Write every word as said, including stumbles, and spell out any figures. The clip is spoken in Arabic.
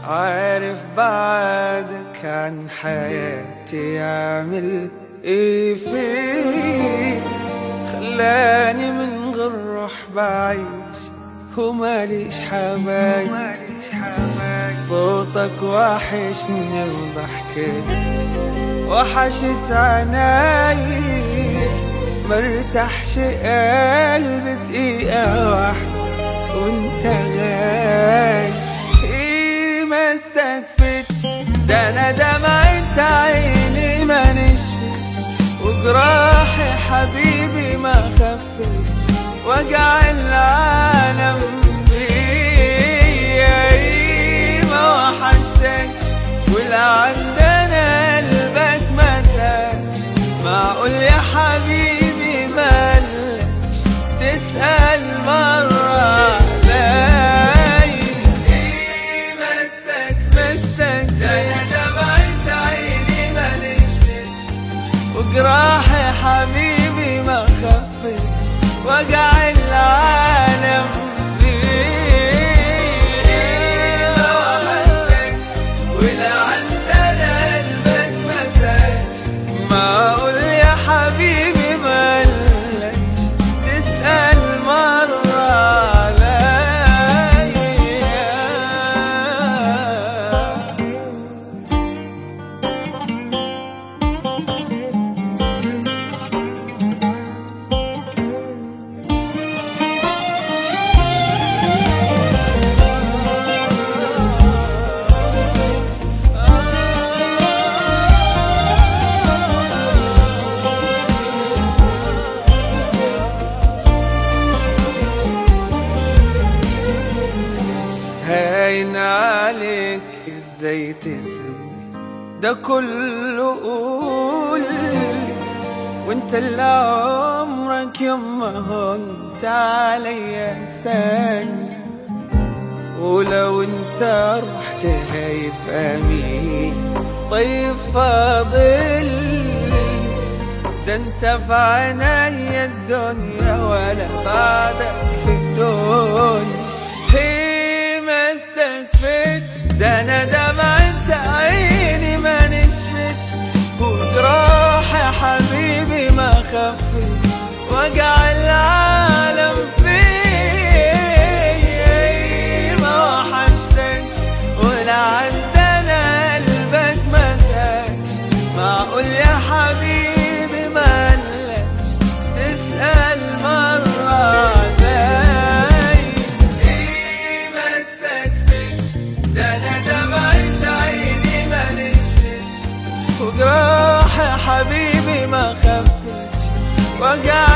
عارف بعدك عن حياتي يعمل ايه فيه، خلاني من غير روح بعيش وماليش حبايب. صوتك وحشني وضحكتك وحشت عناي، مرتاحش قلبي دقيقة واحدة وانت غايب. ايه ما استكفتش ده انا دمعت عيني ما نشفتش، وجراحي حبيبي ما خفتش، وجع العالم فيا. ايه ما وحشتكش ولا عندنا قلبك ما ساكش، معقول يا حبيبي مالكش تسأل مرة علي؟ ايه مستك مستك ده يا دمعت عيني ما نشفتش، وجراحي حبيبي ما خفتش، وجع العالم فيه. ما وحشتكش ولا عندنا قلبك ما ساكش، معقول يا حبيبي مالكش تسأل مرة عليا؟ هاين عليك ازاي تسوي ده كله؟ قول وانت اللي عمرك يوم ما هنت عليا ثانية، ولو انت رحت هيبقى مين طيب فاضل؟ ده انت في عنايا الدنيا ولا بعدك في الدنيا. استكفت ده انا دمعت عيني ما نشفتش، وجراحي حبيبي ما خفتش، وجع العالم فيا. ما وحشتكش ولا عندنا قلبك ما ساكش، معقول يا حبيبي مالكش تسأل مرة علي؟ وجراح حبيبي ما خفتش، وجع